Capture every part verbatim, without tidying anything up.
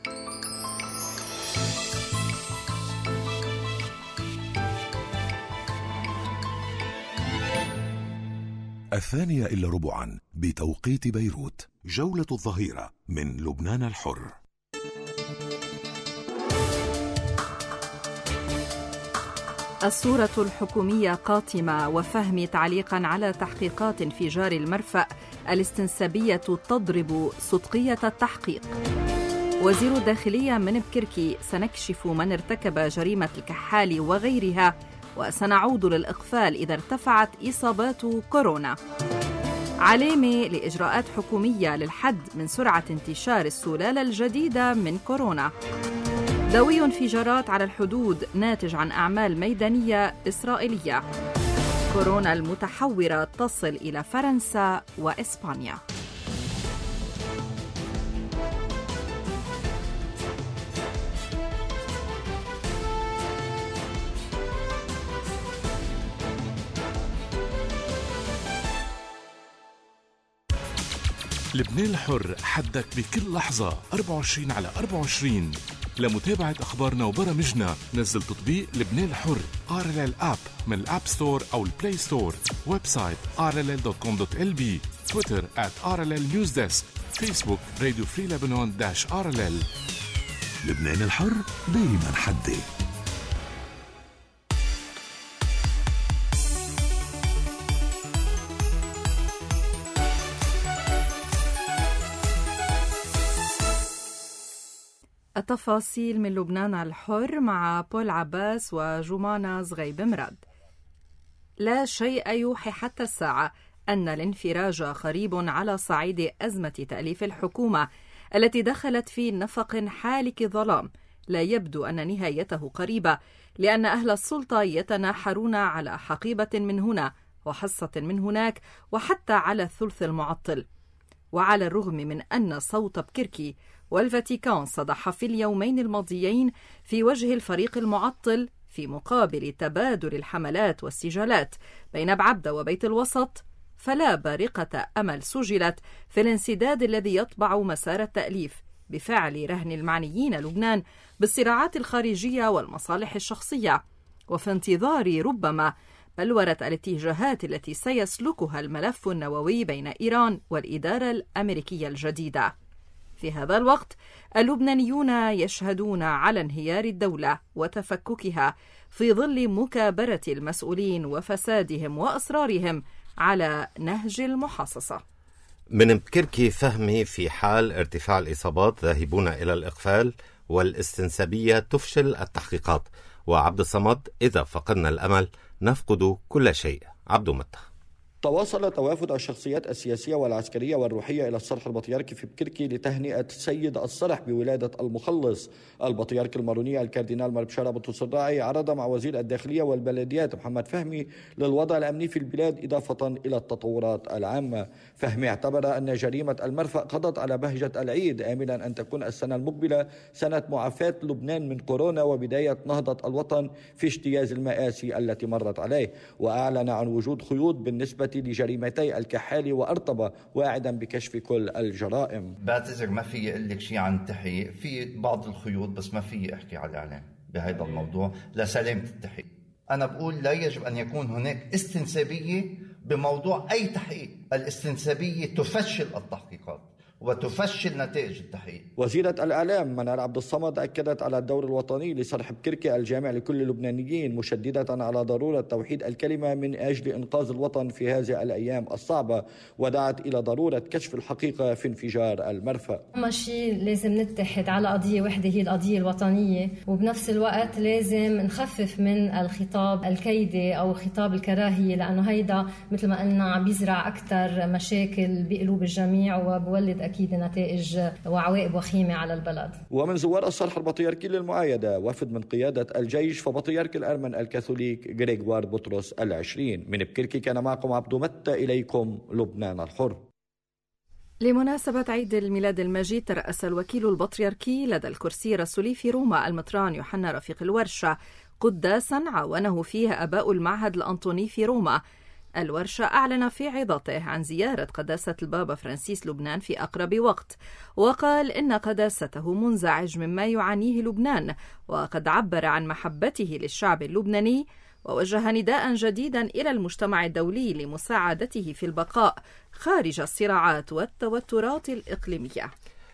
الثانية إلا ربعا بتوقيت بيروت، جولة الظهيرة من لبنان الحر. الصورة الحكومية قاتمة، وفهمي تعليقا على تحقيقات انفجار المرفأ، الاستنسابية تضرب صدقية التحقيق. وزير الداخلية من بكركي: سنكشف من ارتكب جريمة الكحال وغيرها، وسنعود للإقفال إذا ارتفعت إصابات كورونا. علامة لإجراءات حكومية للحد من سرعة انتشار السلالة الجديدة من كورونا. دوي انفجارات على الحدود ناتج عن أعمال ميدانية إسرائيلية. كورونا المتحورة تصل إلى فرنسا وإسبانيا. لبنان الحر، حدك بكل لحظة أربعة وعشرين على أربعة وعشرين. لمتابعة أخبارنا وبرامجنا نزل تطبيق لبنان الحر آر إل إل آب من الأب ستور أو البلاي ستور. ويب سايت آر إل إل دوت كوم دوت إل بي. تويتر آت آر إل إل نيوز ديسك. فيسبوك راديو فري لبنان داش آر إل إل. لبنان الحر دايما حدي. التفاصيل من لبنان الحر مع بول عباس وجمانة زغيب مراد. لا شيء يوحي حتى الساعة أن الانفراج قريب على صعيد أزمة تأليف الحكومة التي دخلت في نفق حالك ظلام. لا يبدو أن نهايته قريبة، لأن أهل السلطة يتناحرون على حقيبة من هنا وحصة من هناك، وحتى على الثلث المعطل. وعلى الرغم من أن صوت بكركي والفاتيكان صدح في اليومين الماضيين في وجه الفريق المعطل في مقابل تبادل الحملات والسجالات بين بعبدة وبيت الوسط، فلا بارقة أمل سجلت في الانسداد الذي يطبع مسار التأليف بفعل رهن المعنيين لبنان بالصراعات الخارجية والمصالح الشخصية، وفي انتظار ربما بلورة الاتجاهات التي سيسلكها الملف النووي بين إيران والإدارة الأمريكية الجديدة. في هذا الوقت اللبنانيون يشهدون على انهيار الدولة وتفككها في ظل مكابرة المسؤولين وفسادهم وأصرارهم على نهج المحاصصة. من بكركي فهمي: في حال ارتفاع الإصابات ذاهبون إلى الإقفال، والاستنسابية تفشل التحقيقات. وعبد الصمد: إذا فقدنا الأمل نفقد كل شيء. عبد متخ: تواصل توافد الشخصيات السياسية والعسكرية والروحية إلى الصرح البطريركي في بكركي لتهنئة سيد الصرح بولادة المخلص. البطريرك الماروني الكاردينال مربشارة بطرس الراعي عرض مع وزير الداخلية والبلديات محمد فهمي للوضع الأمني في البلاد إضافة إلى التطورات العامة. فهمي اعتبر أن جريمة المرفأ قضت على بهجة العيد، آملا أن تكون السنة المقبلة سنة معافاة لبنان من كورونا وبداية نهضة الوطن في اجتياز المآسي التي مرت عليه. وأعلن عن وجود خيوط بالنسبة لجريمتي الكحال وأرطبة، واعدا بكشف كل الجرائم. بعتذر ما في اقول لك شيء عن التحقيق، في بعض الخيوط بس ما في احكي على الاعلام بهذا الموضوع لسلامة التحقيق. انا بقول لا يجب ان يكون هناك استنسابية بموضوع اي تحقيق. الاستنسابية تفشل التحقيقات وتفشل نتائج التحقيق. وزيرة الإعلام منال عبد الصمد أكدت على الدور الوطني لصرح بكركي الجامع لكل اللبنانيين، مشددة على ضرورة توحيد الكلمة من أجل إنقاذ الوطن في هذه الأيام الصعبة، ودعت إلى ضرورة كشف الحقيقة في انفجار المرفأ. أهم شيء لازم نتحد على قضية واحدة هي القضية الوطنية، وبنفس الوقت لازم نخفف من الخطاب الكيدي أو خطاب الكراهية، لأنه هيدا مثل ما قلنا عم بيزرع أكثر مشاكل بقلوب الجميع وبولد أكيد نتائج وعواقب وخيمة على البلد. ومن زوار الصرح البطريركي للمعايدة وفد من قيادة الجيش فبطريرك الأرمن الكاثوليك غريغوار بطرس العشرين. من بكركي كان معكم عبد متى، إليكم لبنان الحر. لمناسبة عيد الميلاد المجيد ترأس الوكيل البطريركي لدى الكرسي الرسولي في روما المطران يوحنا رفيق الورشة قداسا عاونه فيه أباء المعهد الأنطوني في روما الورشة أعلن في عظته عن زيارة قداسة البابا فرانسيس لبنان في أقرب وقت، وقال إن قداسته منزعج مما يعانيه لبنان، وقد عبر عن محبته للشعب اللبناني، ووجه نداء جديدا إلى المجتمع الدولي لمساعدته في البقاء خارج الصراعات والتوترات الإقليمية.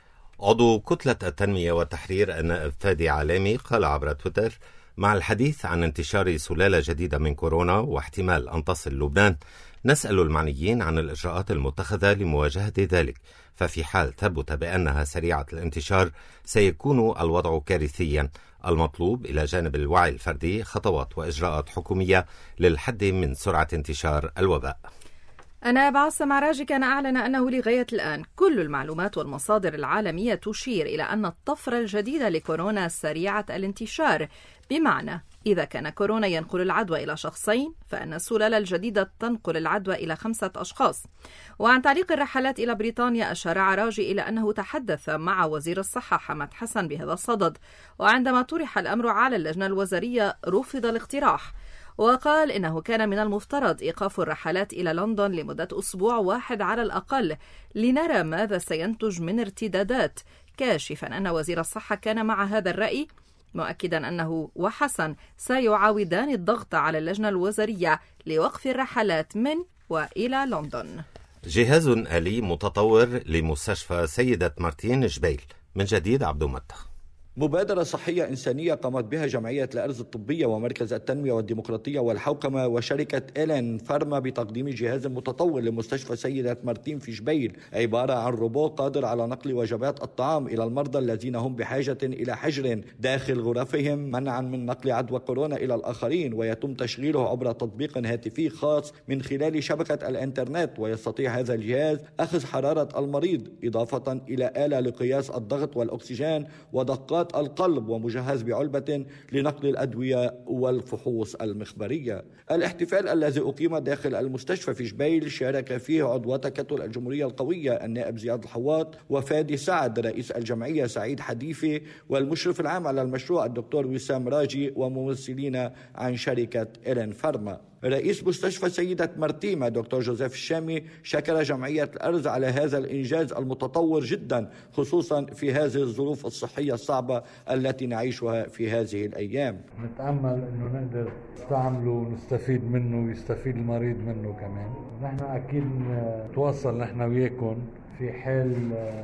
عضو كتلة التنمية والتحرير النائب فادي علامي قال عبر تويتر: مع الحديث عن انتشار سلالة جديدة من كورونا واحتمال أن تصل لبنان، نسأل المعنيين عن الإجراءات المتخذة لمواجهة ذلك، ففي حال ثبت بأنها سريعة الانتشار سيكون الوضع كارثيا. المطلوب إلى جانب الوعي الفردي خطوات وإجراءات حكومية للحد من سرعة انتشار الوباء. النائب عاصم عراجي كان أعلن أنه لغاية الآن كل المعلومات والمصادر العالمية تشير إلى أن الطفرة الجديدة لكورونا سريعة الانتشار، بمعنى إذا كان كورونا ينقل العدوى إلى شخصين، فإن السلالة الجديدة تنقل العدوى إلى خمسة أشخاص. وعن تعليق الرحلات إلى بريطانيا، أشار عراجي إلى أنه تحدث مع وزير الصحة حمد حسن بهذا الصدد، وعندما طرح الأمر على اللجنة الوزارية رفض الاقتراح، وقال إنه كان من المفترض إيقاف الرحلات إلى لندن لمدة أسبوع واحد على الأقل لنرى ماذا سينتج من ارتدادات، كاشفا أن وزير الصحة كان مع هذا الرأي، مؤكدا أنه وحسن سيعاودان الضغط على اللجنة الوزارية لوقف الرحلات من وإلى لندن. جهاز آلي متطور لمستشفى سيدة مارتين جبيل. من جديد عبدو متخ. مبادرة صحية إنسانية قامت بها جمعية الأرز الطبية ومركز التنمية والديمقراطية والحوكمة وشركة إلين فارما بتقديم جهاز متطور لمستشفى سيدة مارتين في جبيل، عبارة عن روبوت قادر على نقل وجبات الطعام إلى المرضى الذين هم بحاجة إلى حجر داخل غرفهم منعا من نقل عدوى كورونا إلى الآخرين، ويتم تشغيله عبر تطبيق هاتفي خاص من خلال شبكة الإنترنت، ويستطيع هذا الجهاز أخذ حرارة المريض إضافة إلى آلة لقياس الضغط والأكسجين ودقات القلب، ومجهز بعلبة لنقل الأدوية والفحوص المخبرية. الاحتفال الذي أقيم داخل المستشفى في جبيل شارك فيه عضو تكتل الجمهورية القوية النائب زياد الحواط وفادي سعد رئيس الجمعية سعيد حديفي والمشرف العام على المشروع الدكتور وسام راجي وممثلين عن شركة إلين فارما. رئيس مستشفى سيدة مرتيمة دكتور جوزيف الشامي شكر جمعية الأرز على هذا الإنجاز المتطور جدا، خصوصا في هذه الظروف الصحية الصعبة التي نعيشها في هذه الأيام. نتأمل أنه نقدر نستعمله ونستفيد منه ويستفيد المريض منه كمان. نحن أكيد نتواصل نحن وياكم في حال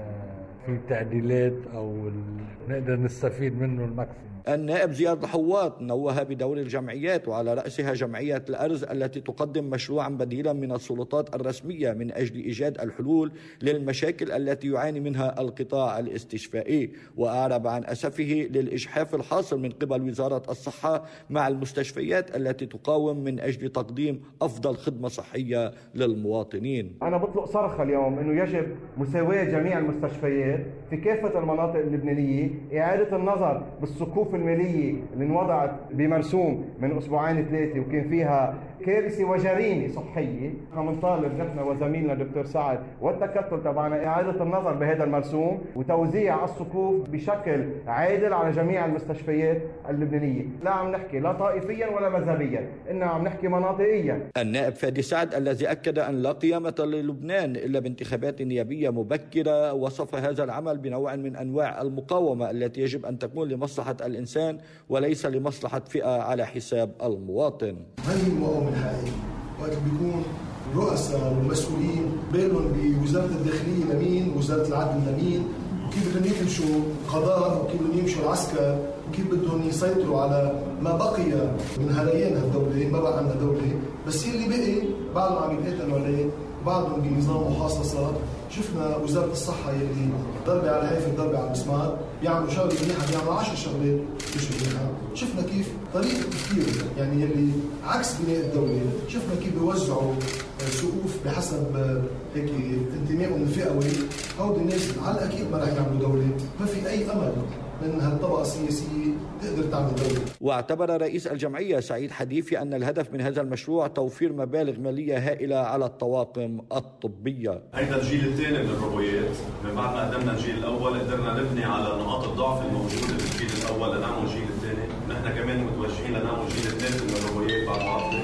في تعديلات أو نقدر نستفيد منه الماكسيموم. النائب زياد الحواط نوه بدور الجمعيات وعلى رأسها جمعية الأرز التي تقدم مشروعا بديلا من السلطات الرسمية من أجل إيجاد الحلول للمشاكل التي يعاني منها القطاع الاستشفائي، وأعرب عن أسفه للإجحاف الحاصل من قبل وزارة الصحة مع المستشفيات التي تقاوم من أجل تقديم أفضل خدمة صحية للمواطنين. أنا بطلق صرخة اليوم أنه يجب مساواة جميع المستشفيات في كافة المناطق اللبنانية، إعادة النظر بالصكوف المالية اللي انوضعت بمرسوم من أسبوعين ثلاثة وكان فيها كارثة وجريمة صحية. عم نطالب نحن وزميلنا دكتور سعد والتكتل تبعنا إعادة النظر بهذا المرسوم وتوزيع الصكوف بشكل عادل على جميع المستشفيات اللبنانية، لا عم نحكي لا طائفيا ولا مذهبيا، إننا عم نحكي مناطقيا. النائب فادي سعد الذي أكد أن لا قيامة للبنان إلا بانتخابات نيابية مبكرة وصف هذا العمل بنوع من أنواع المقاومة التي يجب أن تكون لمصلحة الإنسان وليس لمصلحة فئة على حساب المواطن. هذه المقاومة الحقيقية وقت بيكون الرؤساء والمسؤولين بالهم بوزارة الداخلية لمين، وزارة العدل لمين، وكيف بدهم يمشوا القضاء وكيف بدهم يمشوا العسكر وكيف بدهم يسيطروا على ما بقي من هليان هالدولة. ما بقى عندنا دولة، بس اللي بقي بعضهم عم يتقتلوا عليه، بعضهم بنظام محاصصة. شفنا وزارة الصحة يلي ضربة على هيفا ضربة على المسمار، بيعملوا شغلة منيحة بيعملوا عشر شغلات مش منيحة. شفنا كيف طريقة التفكير يعني يلي عكس بناء الدولة. شفنا كيف بيوزعوا سقوف بحسب هيك انتمائهم الفئوي. هودي الناس على الأكيد ما رح يعملوا دولة، ما في أي أمل من هالطبقة السياسية تقدر تعمل دولة. واعتبر رئيس الجمعية سعيد حديفي أن الهدف من هذا المشروع توفير مبالغ مالية هائلة على الطواقم الطبية. هيدا الجيل الثاني من الروبويات، من بعد ما قدمنا الجيل الأول قدرنا نبني على نقاط الضعف الموجودة بالجيل الأول لنعمل الجيل الثاني. نحن كمان متوجهين لنعمل الجيل الثالث من الروبويات بعد عقده.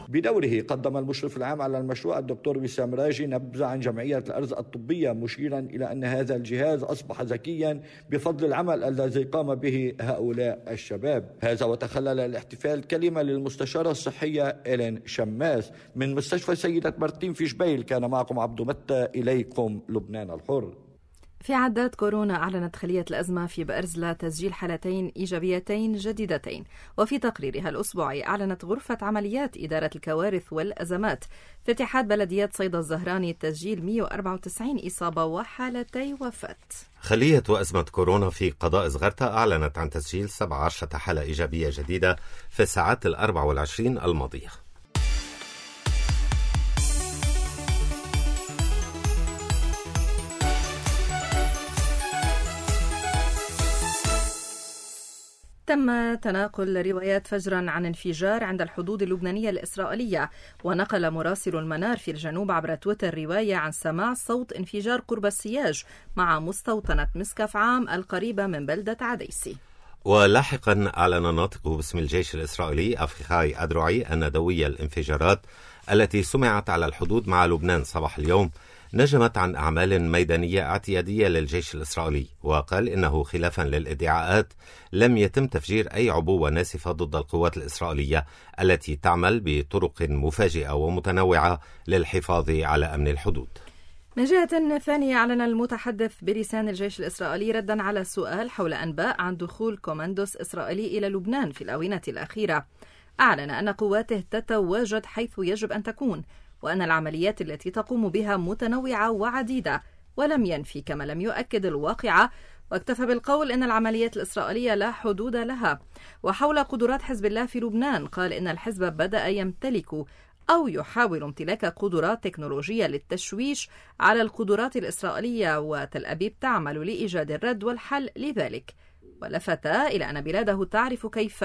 بدوره قدم المشرف العام على المشروع الدكتور وسام راجي نبذة عن جمعية الأرز الطبية، مشيرا إلى أن هذا الجهاز أصبح ذكيا بفضل العمل الذي قام به هؤلاء الشباب. هذا وتخلل الاحتفال كلمة للمستشارة الصحية إيلين شماس من مستشفى سيدة مارتين في جبيل. كان معكم عبدو متى، إليكم لبنان الحر. في عداد كورونا أعلنت خلية الأزمة في بأرزلة تسجيل حالتين إيجابيتين جديدتين. وفي تقريرها الأسبوعي أعلنت غرفة عمليات إدارة الكوارث والأزمات في اتحاد بلديات صيدا الزهراني تسجيل مئة وأربعة وتسعين إصابة وحالتي وفاة. خلية أزمة كورونا في قضاء زغرتا أعلنت عن تسجيل سبعة عشر حالة إيجابية جديدة في الساعات الأربع والعشرين الماضية. تم تناقل روايات فجرا عن انفجار عند الحدود اللبنانية الإسرائيلية، ونقل مراسل المنار في الجنوب عبر تويتر رواية عن سماع صوت انفجار قرب السياج مع مستوطنة مسكف عام القريبة من بلدة عديسي. ولاحقا أعلن ناطق باسم الجيش الإسرائيلي أفخاي أدرعي أن دوي الانفجارات التي سمعت على الحدود مع لبنان صباح اليوم نجمت عن أعمال ميدانية اعتيادية للجيش الإسرائيلي، وقال إنه خلافا للادعاءات لم يتم تفجير أي عبوة ناسفة ضد القوات الإسرائيلية التي تعمل بطرق مفاجئة ومتنوعة للحفاظ على أمن الحدود. من جهة ثانية، أعلن المتحدث بلسان الجيش الإسرائيلي ردا على السؤال حول أنباء عن دخول كوماندوس إسرائيلي إلى لبنان في الآونة الأخيرة. أعلن أن قواته تتواجد حيث يجب أن تكون، وأن العمليات التي تقوم بها متنوعة وعديدة، ولم ينفي كما لم يؤكد الواقعة، واكتفى بالقول إن العمليات الإسرائيلية لا حدود لها. وحول قدرات حزب الله في لبنان، قال إن الحزب بدأ يمتلك أو يحاول امتلاك قدرات تكنولوجية للتشويش على القدرات الإسرائيلية، وتل أبيب تعمل لإيجاد الرد والحل لذلك. ولفت إلى أن بلاده تعرف كيف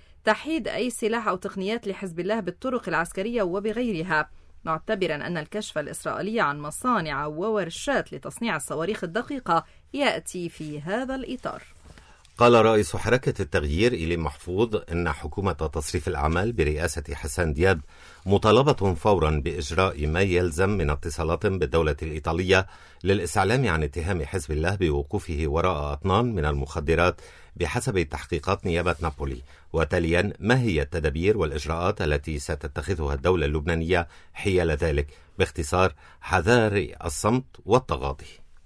تحيد أي سلاح أو تقنيات لحزب الله بالطرق العسكرية وبغيرها، معتبرا أن الكشف الإسرائيلي عن مصانع وورشات لتصنيع الصواريخ الدقيقة يأتي في هذا الإطار. قال رئيس حركة التغيير إلي محفوظ إن حكومة تصريف الأعمال برئاسة حسان دياب مطالبة فورا بإجراء ما يلزم من اتصالات بالدولة الإيطالية للإسعلام عن اتهام حزب الله بوقوفه وراء أطنان من المخدرات بحسب تحقيقات نيابة نابولي. وتاليا، ما هي التدابير والإجراءات التي ستتخذها الدولة اللبنانية حيال ذلك؟ باختصار، حذار الصمت والتغاضي.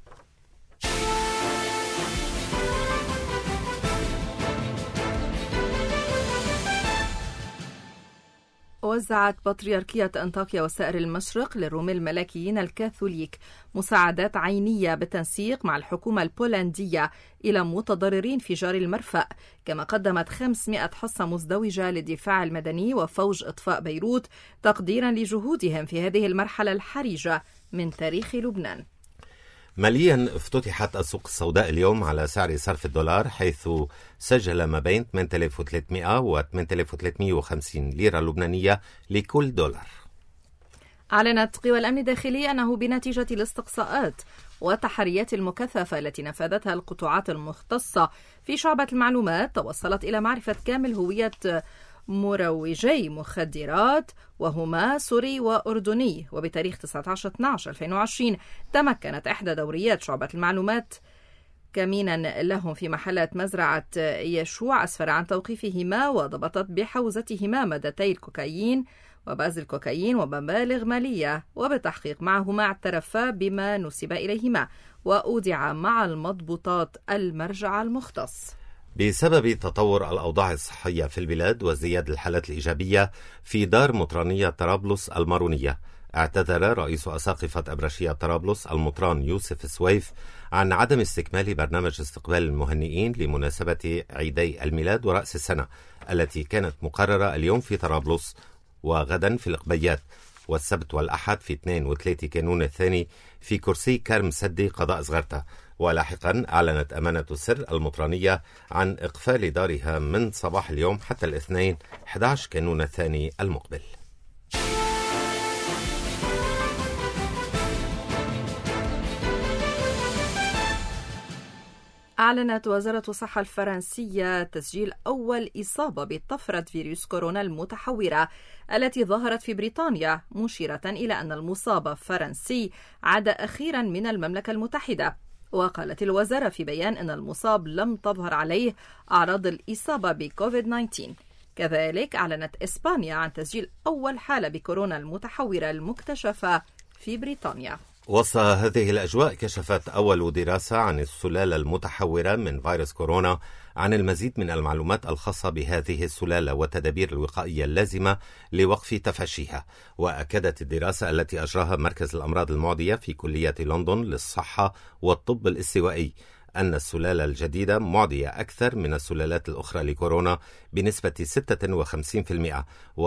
وزعت بطريركية أنطاكيا وسائر المشرق للروم الملكيين الكاثوليك مساعدات عينية بالتنسيق مع الحكومة البولندية إلى متضررين في جار المرفأ، كما قدمت خمسمائة حصة مزدوجة للدفاع المدني وفوج إطفاء بيروت تقديرا لجهودهم في هذه المرحلة الحرجة من تاريخ لبنان. ماليا، افتتحت السوق السوداء اليوم على سعر صرف الدولار، حيث سجل ما بين ثمانية آلاف وثلاثمائة و ثمانية آلاف وثلاثمائة وخمسين ليرة لبنانية لكل دولار. أعلنت قوى الأمن الداخلي أنه بنتيجة الاستقصاءات والتحريات المكثفة التي نفذتها القطاعات المختصة في شعبة المعلومات، توصلت إلى معرفة كامل هوية مروجي مخدرات، وهما سوري وأردني. وبتاريخ تسعة عشر اثني عشر ألفين وعشرين تمكنت إحدى دوريات شعبة المعلومات كمينا لهم في محلة مزرعة يشوع أسفر عن توقيفهما، وضبطت بحوزتهما مادتي الكوكايين وباز الكوكايين ومبالغ مالية، وبالتحقيق معهما اعترفا بما نسب إليهما، وأودع مع المضبوطات المرجع المختص. بسبب تطور الأوضاع الصحية في البلاد وازدياد الحالات الإيجابية في دار مطرانية طرابلس المارونية، اعتذر رئيس أساقفة أبرشية طرابلس المطران يوسف السويف عن عدم استكمال برنامج استقبال المهنئين لمناسبة عيدي الميلاد ورأس السنة التي كانت مقررة اليوم في طرابلس وغدا في القبيات، والسبت والأحد في اثنين وثلاثة كانون الثاني في كرسي كرم سدي قضاء زغرتا. ولاحقا أعلنت أمانة السر المطرانية عن إقفال دارها من صباح اليوم حتى الاثنين أحد عشر كانون الثاني المقبل. أعلنت وزارة الصحة الفرنسية تسجيل أول إصابة بطفرة فيروس كورونا المتحورة التي ظهرت في بريطانيا، مشيرة إلى أن المصاب فرنسي عاد أخيرا من المملكة المتحدة. وقالت الوزارة في بيان أن المصاب لم تظهر عليه أعراض الإصابة بكوفيد تسعة عشر. كذلك أعلنت إسبانيا عن تسجيل أول حالة بكورونا المتحورة المكتشفة في بريطانيا. وسط هذه الأجواء كشفت أول دراسة عن السلالة المتحورة من فيروس كورونا عن المزيد من المعلومات الخاصة بهذه السلالة والتدابير الوقائية اللازمة لوقف تفشيها. وأكدت الدراسة التي أجراها مركز الأمراض المعدية في كلية لندن للصحة والطب الاستوائي أن السلالة الجديدة معدية أكثر من السلالات الأخرى لكورونا بنسبة ستة وخمسين بالمئة،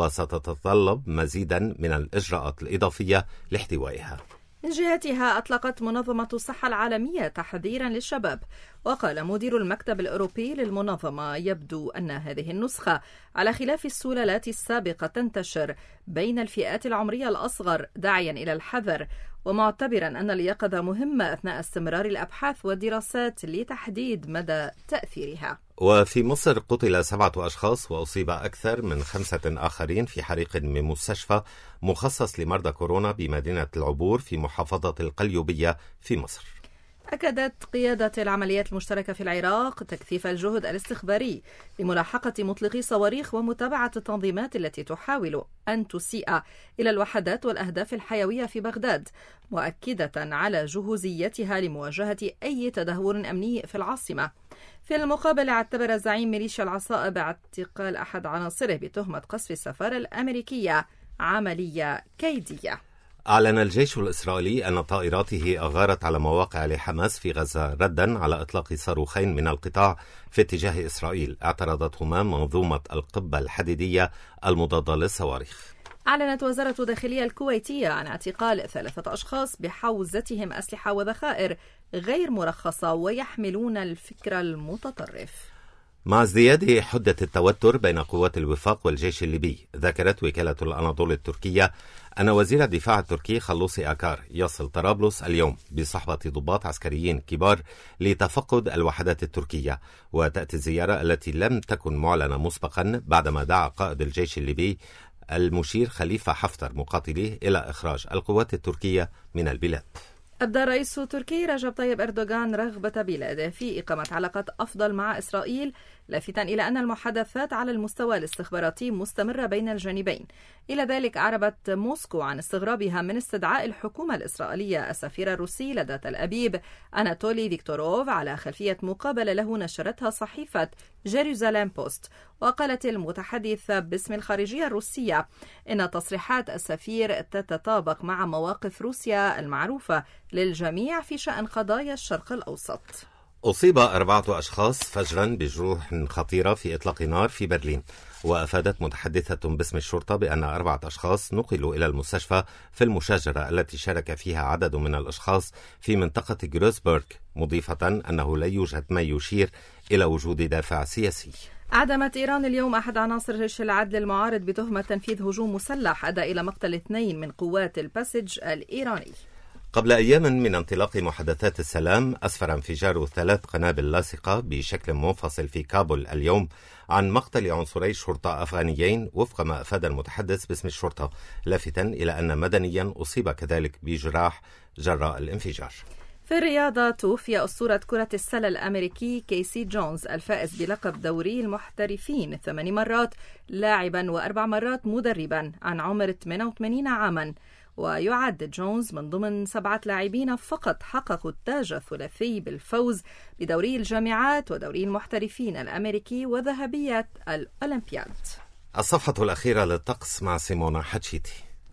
وستتطلب مزيدا من الإجراءات الإضافية لاحتوائها. من جهتها أطلقت منظمة الصحة العالمية تحذيرا للشباب، وقال مدير المكتب الأوروبي للمنظمة: يبدو أن هذه النسخة على خلاف السلالات السابقة تنتشر بين الفئات العمرية الأصغر، داعيا إلى الحذر ومعتبرا أن اليقظة مهمة أثناء استمرار الأبحاث والدراسات لتحديد مدى تأثيرها. وفي مصر قتل سبعة أشخاص وأصيب أكثر من خمسة آخرين في حريق من مستشفى مخصص لمرضى كورونا بمدينة العبور في محافظة القليوبية في مصر. أكدت قيادة العمليات المشتركة في العراق تكثيف الجهد الاستخباري لملاحقة مطلقي صواريخ ومتابعة التنظيمات التي تحاول أن تسيء إلى الوحدات والأهداف الحيوية في بغداد، مؤكدة على جهوزيتها لمواجهة أي تدهور أمني في العاصمة. في المقابل، اعتبر زعيم ميليشيا العصائب اعتقال أحد عناصره بتهمة قصف السفارة الأمريكية عملية كيدية. أعلن الجيش الإسرائيلي أن طائراته أغارت على مواقع لحماس في غزة ردا على إطلاق صاروخين من القطاع في اتجاه إسرائيل اعترضتهما منظومة القبة الحديدية المضادة للصواريخ. أعلنت وزارة الداخلية الكويتية عن اعتقال ثلاثة أشخاص بحوزتهم أسلحة وذخائر غير مرخصة ويحملون الفكر المتطرف. مع ازدياد حدة التوتر بين قوات الوفاق والجيش الليبي، ذكرت وكالة الأناضول التركية أن وزير الدفاع التركي خلوصي أكار يصل طرابلس اليوم بصحبة ضباط عسكريين كبار لتفقد الوحدات التركية. وتأتي الزيارة التي لم تكن معلنة مسبقا بعدما دعا قائد الجيش الليبي المشير خليفة حفتر مقاتليه إلى إخراج القوات التركية من البلاد. أبدى الرئيس التركي رجب طيب أردوغان رغبة بلاده في إقامة علاقات أفضل مع إسرائيل، لافتا إلى أن المحادثات على المستوى الاستخباراتي مستمرة بين الجانبين. إلى ذلك أعربت موسكو عن استغرابها من استدعاء الحكومة الإسرائيلية السفير الروسي لدى تل أبيب أناتولي فيكتوروف على خلفية مقابلة له نشرتها صحيفة جيروزاليم بوست. وقالت المتحدثة باسم الخارجية الروسية إن تصريحات السفير تتطابق مع مواقف روسيا المعروفة للجميع في شأن قضايا الشرق الأوسط. أصيب أربعة أشخاص فجرا بجروح خطيرة في إطلاق نار في برلين. وأفادت متحدثة باسم الشرطة بأن أربعة أشخاص نقلوا إلى المستشفى في المشاجرة التي شارك فيها عدد من الأشخاص في منطقة جروسبورغ، مضيفة أنه لا يوجد ما يشير إلى وجود دافع سياسي. أعدمت إيران اليوم أحد عناصر جيش العدل المعارض بتهمة تنفيذ هجوم مسلح أدى إلى مقتل اثنين من قوات الباسج الإيراني. قبل أيام من انطلاق محادثات السلام، أسفر انفجار ثلاث قنابل لاصقة بشكل منفصل في كابول اليوم عن مقتل عنصري شرطة أفغانيين وفق ما أفاد المتحدث باسم الشرطة، لافتا إلى أن مدنيا أصيب كذلك بجراح جراء الانفجار. في الرياضة، توفي أسطورة كرة السلة الأمريكي كيسي جونز الفائز بلقب دوري المحترفين ثمان مرات لاعبا وأربع مرات مدربا عن عمر ثمانية وثمانين عاما. ويعد جونز من ضمن سبعة لاعبين فقط حققوا التاج الثلاثي بالفوز بدوري الجامعات ودوري المحترفين الأمريكي وذهبية الأولمبياد. الصفحة الأخيرة للطقس مع سيمونا حتشيتي.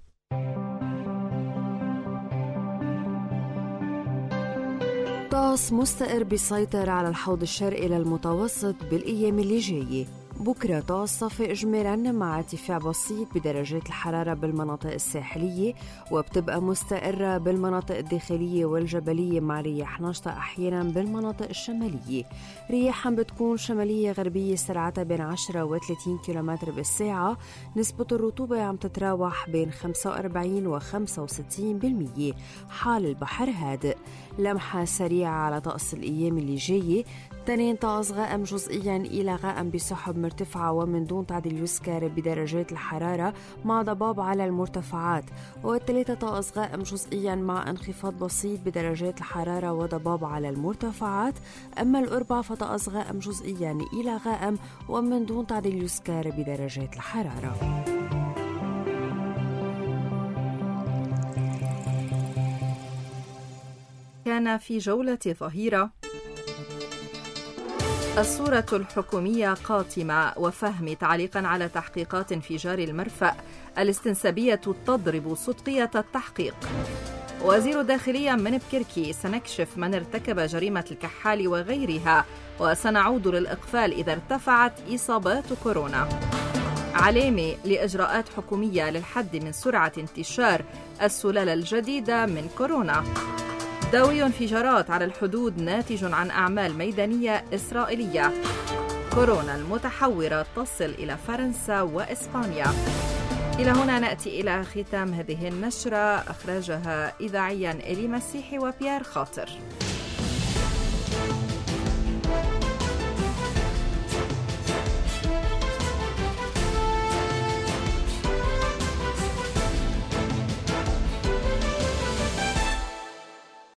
طقس مستقر بيسيطر على الحوض الشرقي للمتوسط بالأيام اللي جاية. بكرة طقس صافي إجمالاً مع ارتفاع بسيط بدرجات الحرارة بالمناطق الساحلية، وبتبقى مستقرة بالمناطق الداخلية والجبلية مع رياح نشطة أحياناً بالمناطق الشمالية. رياحاً بتكون شمالية غربية سرعتها بين عشرة وثلاثين كيلومتر بالساعة. نسبة الرطوبة عم تتراوح بين خمسة وأربعين وخمسة وستين بالمية. حال البحر هادئ. لمحة سريعة على طقس الأيام اللي جاية، اثنين طقس غائم جزئيا إلى غائم بسحب مرتفعة ومن دون تعديل يسكر بدرجات الحرارة مع ضباب على المرتفعات. والثلاثة طقس غائم جزئيا مع انخفاض بسيط بدرجات الحرارة وضباب على المرتفعات. أما الأربعة فطقس غائم جزئيا إلى غائم ومن دون تعديل يسكر بدرجات الحرارة. كان في جولة ظهيرة الصورة الحكومية قاتمة وفهم تعليقا على تحقيقات انفجار المرفأ، الاستنسابية تضرب صدقية التحقيق. وزير الداخلية من بكركي: سنكشف من ارتكب جريمة الكحال وغيرها وسنعود للإقفال إذا ارتفعت إصابات كورونا. علامة لإجراءات حكومية للحد من سرعة انتشار السلالة الجديدة من كورونا. دوي انفجارات على الحدود ناتج عن أعمال ميدانية إسرائيلية. كورونا المتحورة تصل إلى فرنسا وإسبانيا. إلى هنا نأتي إلى ختام هذه النشرة، أخرجها إذاعيا إلي مسيحي وبيير خاطر.